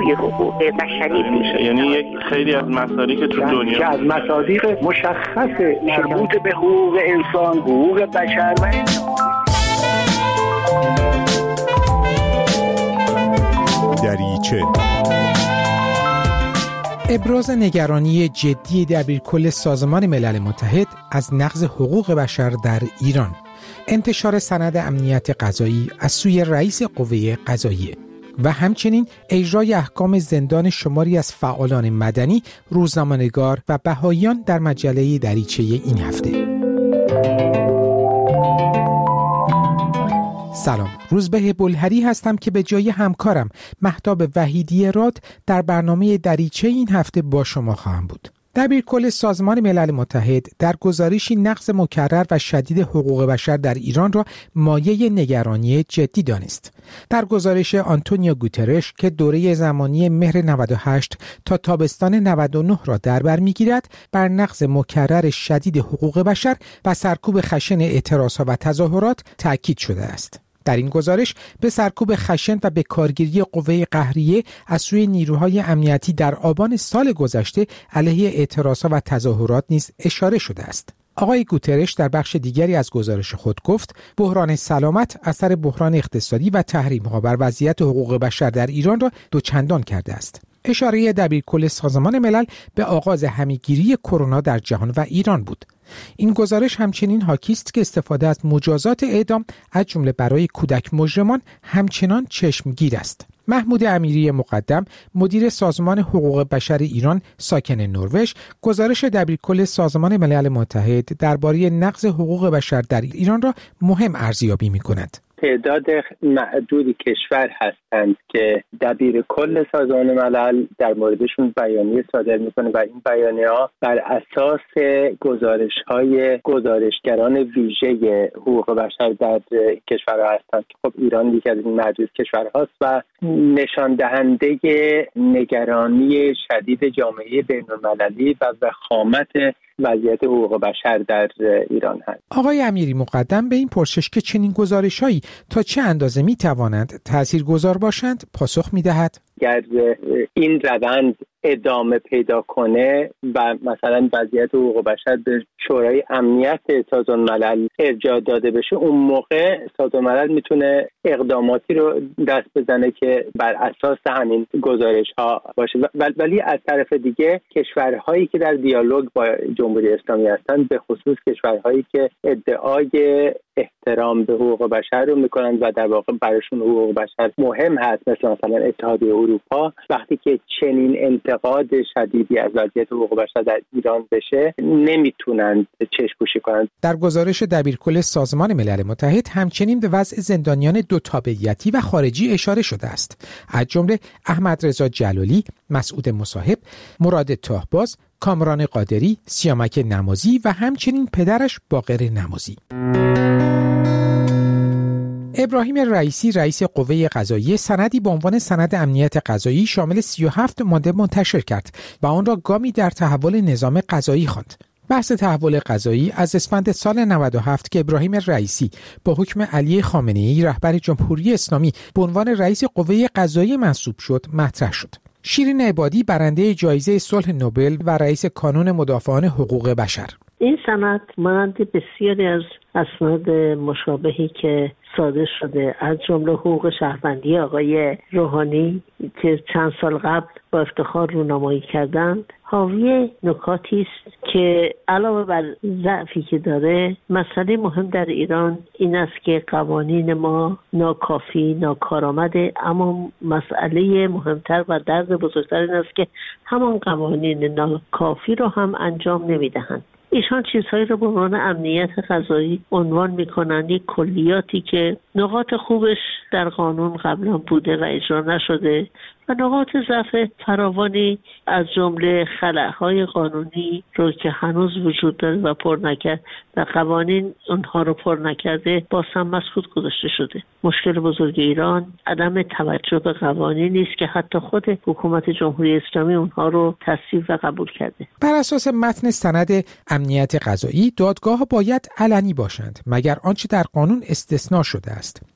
جوی حقوق بشری میشه. یعنی یک خیلی از مصادیق که تو دنیا که از مصادیق مشخص مربوط به حقوق انسان، حقوق بشر و دریچه. ابراز نگرانی جدی دبیرکل سازمان ملل متحد از نقض حقوق بشر در ایران. انتشار سند امنیت قضایی از سوی رئیس قوه قضاییه و همچنین اجرای احکام زندان شماری از فعالان مدنی، روزنامه‌نگار و بهائیان در مجله دریچه این هفته. سلام، روزبه بلهری هستم که به جای همکارم مهتاب وحیدی راد در برنامه دریچه این هفته با شما خواهم بود. دبیرکل سازمان ملل متحد در گزارشی نقض مکرر و شدید حقوق بشر در ایران را مایه نگرانی جدی دانست. در گزارش آنتونیو گوترش که دوره زمانی مهر 98 تا تابستان 99 را در بر می‌گیرد، بر نقض مکرر شدید حقوق بشر و سرکوب خشن اعتراضها و تظاهرات تأکید شده است. در این گزارش به سرکوب خشن و به کارگیری قوه قهریه از سوی نیروهای امنیتی در آبان سال گذشته علیه اعتراضها و تظاهرات نیز اشاره شده است. آقای گوترش در بخش دیگری از گزارش خود گفت بحران سلامت اثر بحران اقتصادی و تحریم‌ها بر وضعیت حقوق بشر در ایران را دوچندان کرده است. اشاره دبیرکل سازمان ملل به آغاز همه‌گیری کرونا در جهان و ایران بود. این گزارش همچنین حاکی است که استفاده از مجازات اعدام از جمله برای کودک مجرمان همچنان چشمگیر است. محمود امیری مقدم، مدیر سازمان حقوق بشر ایران ساکن نروژ، گزارش دبیرکل سازمان ملل متحد درباره نقض حقوق بشر در ایران را مهم ارزیابی می‌کند. تعداد معدودی کشور هستند که دبیرکل سازمان ملل در موردشون بیانیه صادر میکنه و این بیانیه‌ها بر اساس گزارش‌های گزارشگران ویژه حقوق بشر در کشورها هستند که خب ایران یکی از این معدود کشورهاست و نشان دهنده نگرانی شدید جامعه بین‌المللی و وخامت وضعیت حقوق بشر در ایران هست. آقای امیری مقدم به این پرسش که چنین گزارش‌هایی تا چه اندازه می‌توانند تاثیرگذار باشند پاسخ می‌دهد. اگر این روند ادامه پیدا کنه و مثلا وضعیت حقوق بشر به شورای امنیت سازمان ملل ارجاع داده بشه، اون موقع سازمان ملل میتونه اقداماتی رو دست بزنه که بر اساس همین گزارش‌ها باشه. ولی از طرف دیگه کشورهایی که در دیالوگ با جمهوری اسلامی هستن، به خصوص کشورهایی که ادعای احترام به حقوق بشر رو میکنن و در واقع براشون حقوق بشر مهم هست، مثلا اتحادیه اروپا، وقتی که چنین انتقاد شدیدی از وضعیت حقوق بشر در ایران بشه نمیتونن چشم پوشی کنند. در گزارش دبیرکل سازمان ملل متحد همچنین به وضع زندانیان دو تابعیتی و خارجی اشاره شده است، از جمله احمد رضا جلالی، مسعود مصاحب، مراد طاهباز، کامران قادری، سیامک نمازی و همچنین پدرش باقر نمازی. ابراهیم رئیسی، رئیس قوه قضاییه، سندی به عنوان سند امنیت قضایی شامل 37 ماده منتشر کرد و آن را گامی در تحول نظام قضایی خواند. بحث تحول قضایی از اسفند سال 97 که ابراهیم رئیسی با حکم علی خامنه‌ای رهبر جمهوری اسلامی به عنوان رئیس قوه قضاییه منصوب شد مطرح شد. شیرین عبادی، برنده جایزه صلح نوبل و رئیس کانون مدافعان حقوق بشر: این سند مانند بسیاری از اسناد مشابهی که صادر شده از جمله حقوق شهروندی آقای روحانی که چند سال قبل با افتخار رونمایی کردند، حاوی نکاتی است که علاوه بر ضعفی که داره، مسئله مهم در ایران این است که قوانین ما ناکافی، ناکارآمده، اما مسئله مهمتر و درد بزرگتر این است که همان قوانین ناکافی رو هم انجام نمیدهند. ایشان چیزهایی رو به عنوان امنیت قضایی عنوان میکنند، یک کلیاتی که نقاط خوبش در قانون قبلا بوده و اجرا نشده و نقاط ضعف فراوانی از جمله خلأهای قانونی رو که هنوز وجود داره و پر نکرد و قوانین اونها رو پر نکرده باز هم مسکوت گذاشته شده. مشکل بزرگ ایران عدم توجه به قوانینی است که حتی خود حکومت جمهوری اسلامی اونها رو تصویب و قبول کرده. بر اساس متن سند امنیت قضایی، دادگاه باید علنی باشند مگر آنچه در قانون استثناء شده است.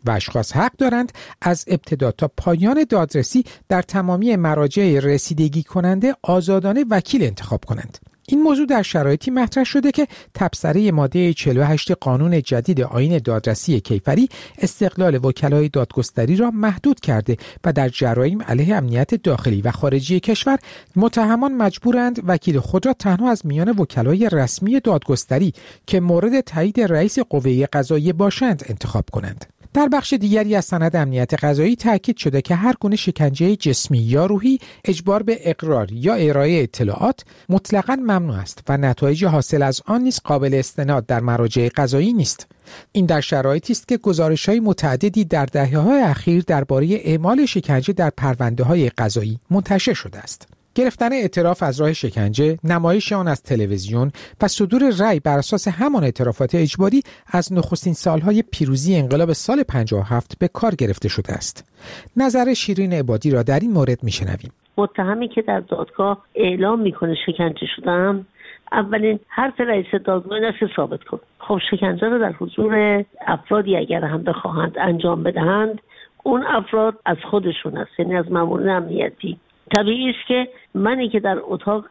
و اشخاص حق دارند از ابتدا تا پایان دادرسی در تمامی مراجع رسیدگی کننده آزادانه وکیل انتخاب کنند. این موضوع در شرایطی مطرح شده که تبصره ماده 48 قانون جدید آیین دادرسی کیفری استقلال وکلای دادگستری را محدود کرده و در جرایم علیه امنیت داخلی و خارجی کشور متهمان مجبورند وکیل خود را تنها از میان وکلای رسمی دادگستری که مورد تایید رئیس قوه قضاییه باشند انتخاب کنند. در بخش دیگری از سند امنیت قضایی تاکید شده که هر گونه شکنجه جسمی یا روحی، اجبار به اقرار یا ارائه اطلاعات مطلقاً ممنوع است و نتایج حاصل از آن نیز قابل استناد در مراجع قضایی نیست. این در شرایطی است که گزارش‌های متعددی در دهه‌های اخیر درباره اعمال شکنجه در پرونده‌های قضایی منتشر شده است. گرفتن اعتراف از راه شکنجه، نمایش آن از تلویزیون و صدور رأی بر اساس همان اعترافات اجباری از نخستین سالهای پیروزی انقلاب سال 57 به کار گرفته شده است. نظر شیرین عبادی را در این مورد میشنویم. متهمی که در دادگاه اعلام میکنه شکنجه شدم، اولین حرف رئیس دادگاه این است که ثابت کن. خب شکنجه را در حضور افرادی اگر هم بخواهند انجام بدهند، اون افراد از خودشون است، یعنی از مامورین امنیتی. طبیعی است که منی که در اتاق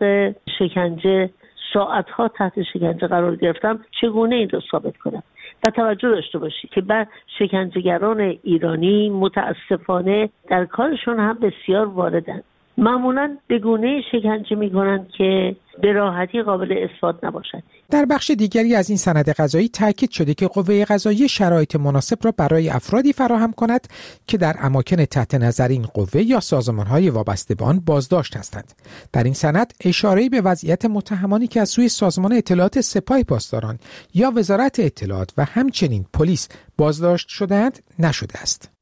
شکنجه ساعتها تحت شکنجه قرار گرفتم چگونه این را ثابت کنم. و توجه داشته باشید که بعد شکنجهگران ایرانی متاسفانه در کارشون هم بسیار واردند. معمولاً به گونه شکنجه می‌کنند که به راحتی قابل اثبات نباشد. در بخش دیگری از این سند قضایی تاکید شده که قوه قضاییه شرایط مناسب را برای افرادی فراهم کند که در اماکن تحت نظر این قوه یا سازمان‌های وابسته به آن بازداشت هستند. در این سند اشاره‌ای به وضعیت متهمانی که از سوی سازمان اطلاعات سپاه پاسداران یا وزارت اطلاعات و همچنین پلیس بازداشت شده‌اند نشده است.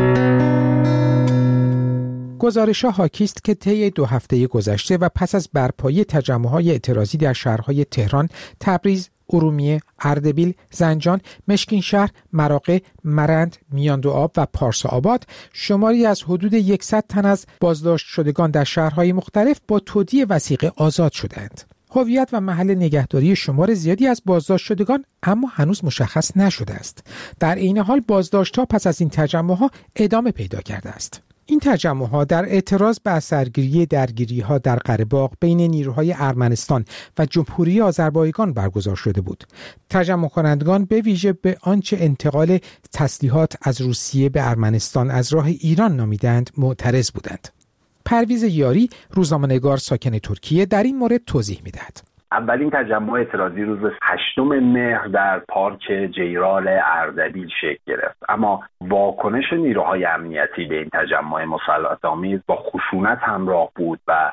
گزارش‌ها حاکی است که طی 2 هفته گذشته و پس از برپایی تجمع‌های اعتراضی در شهرهای تهران، تبریز، ارومیه، اردبیل، زنجان، مشکینشهر، مراغه، مرند، میاندوآب و پارسا-آباد، شماری از حدود 100 تن از بازداشت شدگان در شهرهای مختلف با تودیع وثیقه آزاد شدند. هویت و محل نگهداری شمار زیادی از بازداشت شدگان اما هنوز مشخص نشده است. در این حال بازداشت‌ها پس از این تجمع‌ها ادامه پیدا کرده است. این تجمع‌ها در اعتراض به اثرگیری درگیری‌ها در قره‌باغ بین نیروهای ارمنستان و جمهوری آذربایجان برگزار شده بود. تجمع کنندگان به ویژه به آنچه انتقال تسلیحات از روسیه به ارمنستان از راه ایران نامیدند معترض بودند. پرویز یاری، روزنامه‌نگار ساکن ترکیه، در این مورد توضیح می‌دهد. اولین تجمع اعتراضی روز 8 مهر در پارک جیرال اردبیل شکل گرفت، اما واکنش نیروهای امنیتی به این تجمع مسلط‌آمیز با خشونت همراه بود و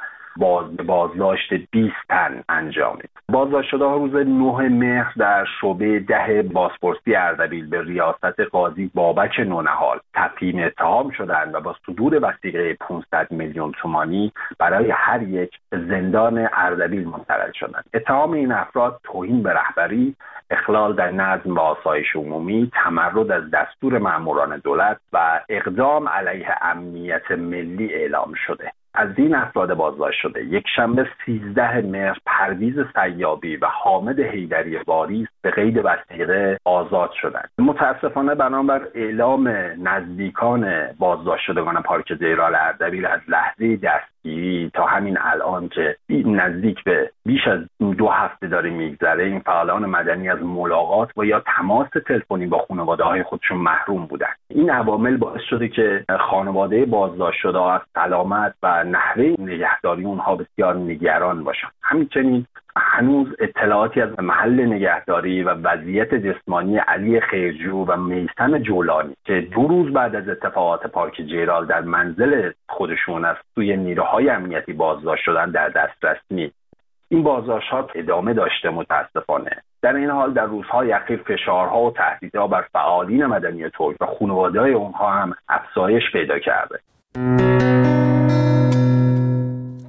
بازداشت 20 تن انجامید. بازداشت شده‌ها روز 9 مهر در شعبه 10 بازپرسی اردبیل به ریاست قاضی بابک نونهال تبیین اتهام شدند و با صدور وثیقه 500 میلیون تومانی برای هر یک زندان اردبیل منتقل شدند. اتهام این افراد توهین به رهبری، اخلال در نظم و آسایش عمومی، تمرد از دستور ماموران دولت و اقدام علیه امنیت ملی اعلام شده. از این افراد بازداشت شده یکشنبه 13 مهر پرویز سیابی و حامد حیدری واریس به قید وثیقه آزاد شدند. متاسفانه بنابر اعلام نزدیکان بازداشت شدگان پارک جیرال اردبیل از لحظه دستگیری تا همین الان که نزدیک به بیش از 2 هفته داره میگذره، این فعالان مدنی از ملاقات و یا تماس تلفنی با خانواده‌های خودشون محروم بودند. این عوامل باعث شده که خانواده بازداشت شده از سلامت و نحوه نگهداری اونها بسیار نگران باشند. همچنین هنوز اطلاعاتی از محل نگهداری و وضعیت جسمانی علی خیرجو و میثم جولانی که 2 روز بعد از اتفاقات پارک جیرال در منزل خودشون از سوی نیروهای امنیتی بازداشت شدن در دسترس نیست. این بازداشت‌ها ادامه داشته متاسفانه. در این حال در روزهای اخیر فشارها و تهدیدها بر فعالین مدنی ترک و خانواده‌های اونها هم افزایش پیدا کرده.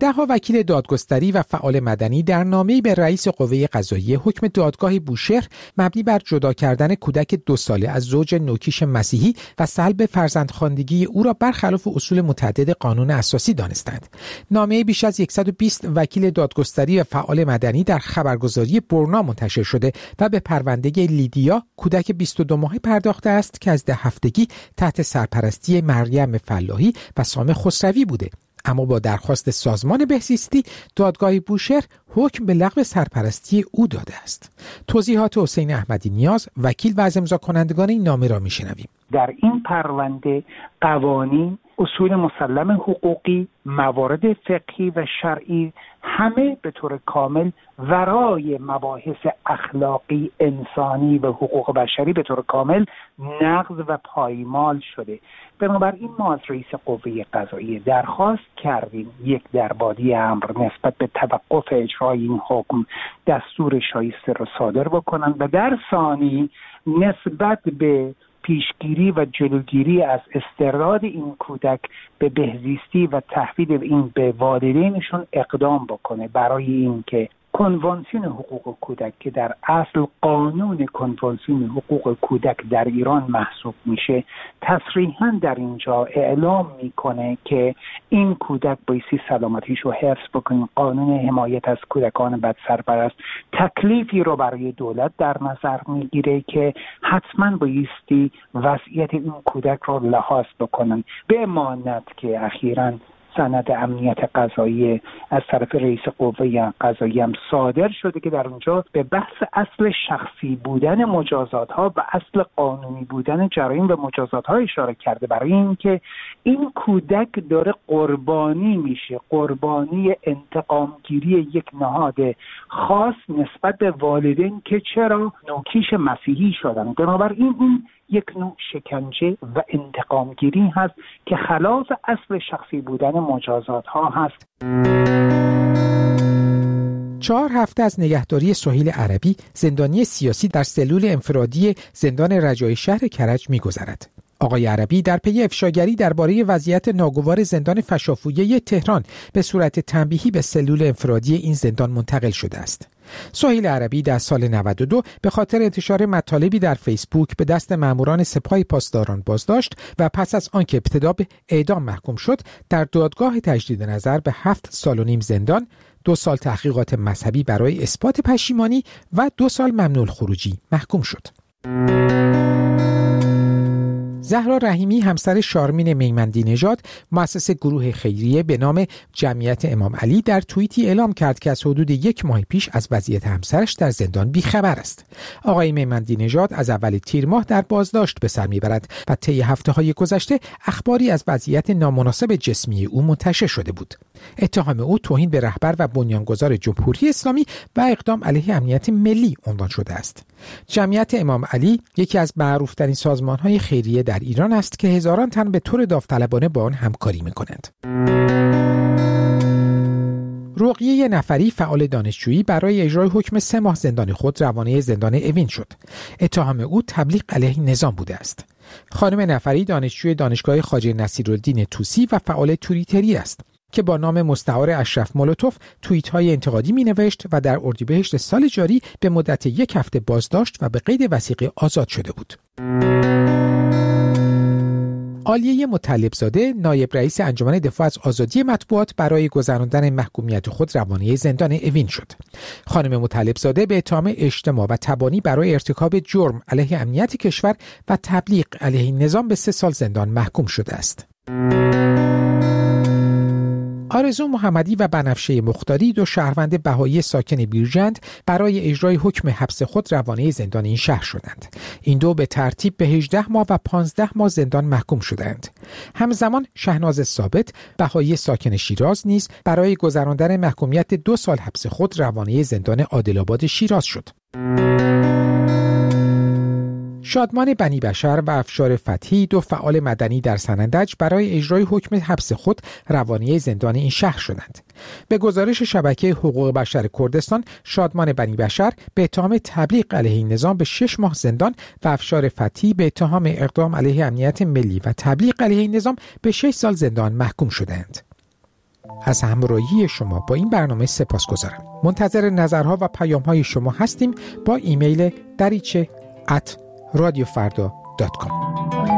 10 وکیل دادگستری و فعال مدنی در نامه‌ای به رئیس قوه قضاییه حکم دادگاه بوشهر مبنی بر جدا کردن کودک 2 ساله از زوج نوکیش مسیحی و سلب فرزندخواندگی او را برخلاف اصول متعدد قانون اساسی دانستند. نامه بیش از 120 وکیل دادگستری و فعال مدنی در خبرگزاری برنا منتشر شده و به پرونده لیدیا کودک 22 ماهه پرداخته است که از 10 هفتگی تحت سرپرستی مریم فلاحی و سام خسروی بوده. اما با درخواست سازمان بهزیستی دادگاه بوشهر حکم به لغو سرپرستی او داده است. توضیحات حسین احمدی نیاز وکیل و از امضا کنندگان این نامه را میشنویم. در این پرونده قوانین، اصول مسلم حقوقی، موارد فقهی و شرعی همه به طور کامل ورای مباحث اخلاقی، انسانی و حقوق بشری به طور کامل نقض و پایمال شده. بنابراین ما از رئیس قوه قضاییه درخواست کردیم یک دربادی امر نسبت به توقف اجرای این حکم دستور شایسته را صادر بکنند و در ثانی نسبت به پیشگیری و جلوگیری از استرداد این کودک به بهزیستی و تحویل این به والدینشون اقدام بکنه، برای اینکه کنوانسیون حقوق کودک که در اصل قانون کنوانسیون حقوق کودک در ایران محسوب میشه تصریحاً در اینجا اعلام میکنه که این کودک بایستی سلامتیشو حفظ بکنه. قانون حمایت از کودکان بدسرپرست تکلیفی رو برای دولت در نظر میگیره که حتماً بایستی وضعیت این کودک رو لحاظ بکنن. به مانند که اخیراً سند امنیت قضایی از طرف رئیس قوه قضاییه هم صادر شده که در اونجا به بحث اصل شخصی بودن مجازات ها و اصل قانونی بودن جرایم و مجازات ها اشاره کرده، برای اینکه این کودک داره قربانی میشه، قربانی انتقامگیری یک نهاد خاص نسبت به والدین که چرا نوکیش مسیحی شدن. بنابراین این یک نوع شکنجه و انتقامگیری هست که خلاف اصل شخصی بودن مجازات ها هست. 4 هفته از نگهداری سهیل عربی، زندانی سیاسی در سلول انفرادی زندان رجایی شهر کرج می‌گذرد. آقای عربی در پی افشاگری درباره وضعیت ناگوار زندان فشافویه تهران به صورت تنبیهی به سلول انفرادی این زندان منتقل شده است. سهیل عربی در سال 92 به خاطر انتشار مطالبی در فیسبوک به دست ماموران سپاه پاسداران بازداشت و پس از آنکه ابتدا به اعدام محکوم شد، در دادگاه تجدید نظر به 7 سال و نیم زندان، 2 سال تحقیقات مذهبی برای اثبات پشیمانی و 2 سال ممنوع الخروجی محکوم شد. زهرا رحیمی همسر شارمین میمندی نژاد مؤسس گروه خیریه به نام جمعیت امام علی در توییتی اعلام کرد که از حدود 1 ماه پیش از وضعیت همسرش در زندان بیخبر است. آقای میمندی نژاد از اول تیر ماه در بازداشت به سر میبرد و طی هفته‌های گذشته اخباری از وضعیت نامناسب جسمی او منتشر شده بود. اتهام او توهین به رهبر و بنیانگذار جمهوری اسلامی و اقدام علیه امنیت ملی عنوان شده است. جمعیت امام علی یکی از معروف‌ترین سازمان‌های خیریه در ایران است که هزاران تن به طور داوطلبانه با آن همکاری می‌کنند. رقیه نفری فعال دانشجویی برای اجرای حکم 3 ماه زندان خود روانه زندان اوین شد. اتهام او تبلیغ علیه نظام بوده است. خانم نفری دانشجوی دانشگاه خواجه نصیرالدین طوسی و فعال توییتری است که با نام مستعار اشرف مولوتوف توییت‌های انتقادی می‌نوشت و در اردیبهشت سال جاری به مدت 1 هفته بازداشت و به قید وثیقه آزاد شده بود. عالیه مطلبزاده نایب رئیس انجمن دفاع از آزادی مطبوعات برای گذراندن محکومیت خود روانه زندان اوین شد. خانم مطلبزاده به اتهام اجتماع و تبانی برای ارتکاب جرم علیه امنیت کشور و تبلیغ علیه نظام به 3 سال زندان محکوم شده است. آرزو محمدی و بنفشه مختاری 2 شهروند بهایی ساکن بیرجند برای اجرای حکم حبس خود روانه زندان این شهر شدند. این 2 به ترتیب به 18 ماه و 15 ماه زندان محکوم شدند. همزمان شهناز ثابت بهایی ساکن شیراز نیز برای گذراندن محکومیت 2 سال حبس خود روانه زندان عادل‌آباد شیراز شد. شادمان بنی بشر و افشار فتحی 2 فعال مدنی در سنندج برای اجرای حکم حبس خود روانه زندان این شهر شدند. به گزارش شبکه حقوق بشر کردستان، شادمان بنی بشر به اتهام تبلیغ علیه نظام به 6 ماه زندان و افشار فتحی به اتهام اقدام علیه امنیت ملی و تبلیغ علیه نظام به 6 سال زندان محکوم شدند. از همراهی شما با این برنامه سپاسگزارم. منتظر نظرها و پیام‌های شما هستیم با ایمیل dariche@radiofarda.com.